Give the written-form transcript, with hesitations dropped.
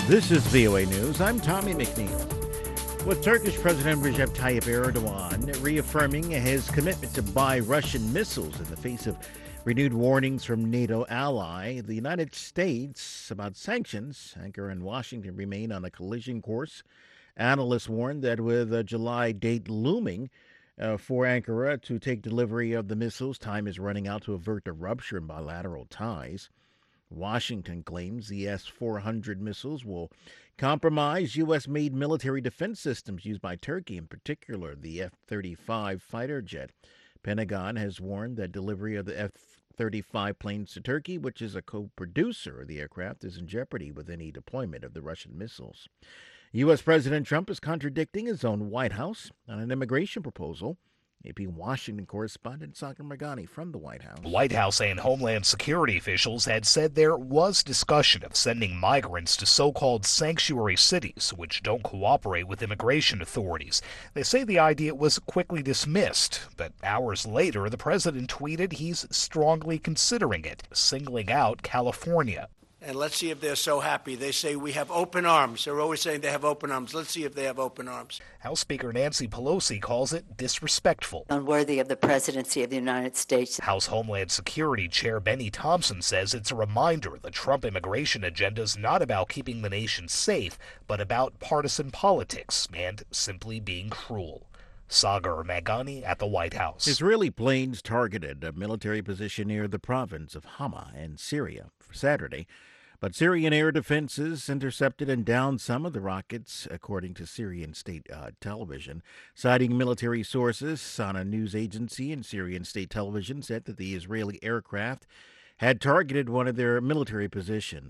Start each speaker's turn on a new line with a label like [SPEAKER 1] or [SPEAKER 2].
[SPEAKER 1] This is VOA News. I'm Tommy McNeil. With Turkish President Recep Tayyip Erdogan reaffirming his commitment to buy Russian missiles in the face of renewed warnings from NATO ally, the United States about sanctions, Ankara and Washington remain on a collision course. Analysts warn that with a July date looming for Ankara to take delivery of the missiles, time is running out to avert a rupture in bilateral ties. Washington claims the S 400 missiles will compromise U.S. made military defense systems used by Turkey, in particular the F 35 fighter jet. Pentagon has warned that delivery of the F 35 planes to Turkey, which is a co producer of the aircraft, is in jeopardy with any deployment of the Russian missiles. U.S. President Trump is contradicting his own White House on an immigration proposal. AP Washington correspondent Sagar Magani from the White House.
[SPEAKER 2] White House and Homeland Security officials had said there was discussion of sending migrants to so-called sanctuary cities, which don't cooperate with immigration authorities. They say the idea was quickly dismissed, but hours later, the president tweeted he's strongly considering it, singling out California.
[SPEAKER 3] And let's see if they're so happy. They say we have open arms. They're always saying they have open arms. Let's see if they have open arms.
[SPEAKER 2] House Speaker Nancy Pelosi calls it disrespectful.
[SPEAKER 4] Unworthy of the presidency of the United States.
[SPEAKER 2] House Homeland Security Chair Benny Thompson says it's a reminder the Trump immigration agenda is not about keeping the nation safe, but about partisan politics and simply being cruel. Sagar Magani at the White House.
[SPEAKER 1] Israeli planes targeted a military position near the province of Hama in Syria for Saturday, but Syrian air defenses intercepted and downed some of the rockets, according to Syrian state television. Citing military sources on a news agency in Syrian state television said that the Israeli aircraft had targeted one of their military positions.